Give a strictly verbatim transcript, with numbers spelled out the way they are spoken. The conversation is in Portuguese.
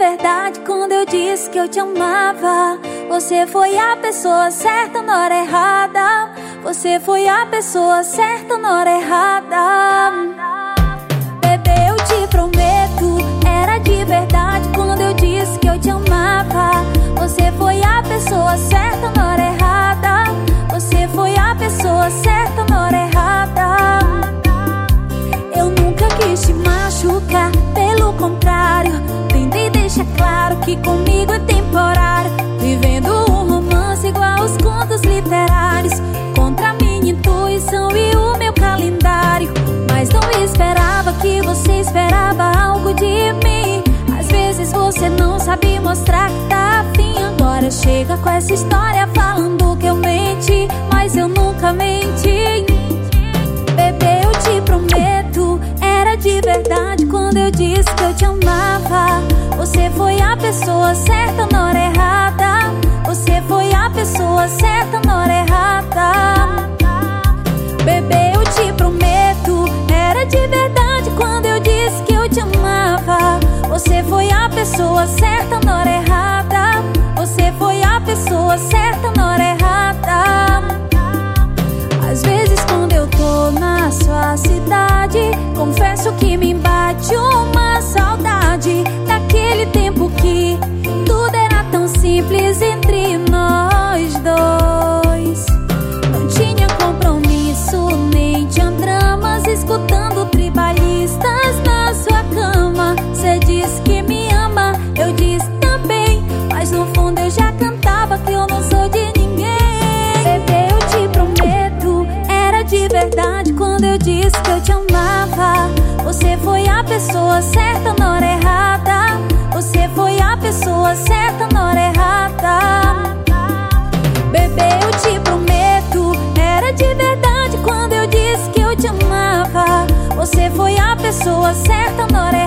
verdade quando eu disse que eu te amava. Você foi a pessoa certa na hora errada. Você foi a pessoa certa na hora errada. Bebê, eu te prometo, era de verdade quando eu disse que eu te amava. Você foi a pessoa certa na hora errada. Você foi a pessoa certa na hora errada. Eu nunca quis te machucar, pelo contrário, tentei deixar claro que comigo é temporário. Vivendo um romance igual aos contos literários, contra a minha intuição e o meu calendário. Mas não esperava que você esperava algo de mim. Às vezes você não sabe mostrar que tá afim. Agora chega com essa história falando que eu menti, mas eu nunca menti. Bebê, eu te prometo, era de verdade quando eu disse que eu te amava. Você foi a pessoa certa na hora errada. Você foi a pessoa certa na hora errada. Bebê, eu te prometo, era de verdade quando eu disse que eu te amava. Você foi a pessoa certa na hora errada. Você foi a pessoa certa na hora errada. Às vezes quando eu tô na sua cidade, confesso que me bate uma saudade daquele tempo que tudo era tão simples entre nós dois. Não tinha compromisso, nem tinha dramas, escutando tribalistas na sua cama. Cê disse que me ama, eu disse também, mas no fundo eu já cantava que eu não sou de ninguém. Bebê, eu te prometo, era de verdade quando eu disse que eu te amava. Você foi a pessoa certa na hora errada. Você foi a pessoa certa na hora errada. Bebê, eu te prometo, era de verdade quando eu disse que eu te amava. Você foi a pessoa certa na hora errada.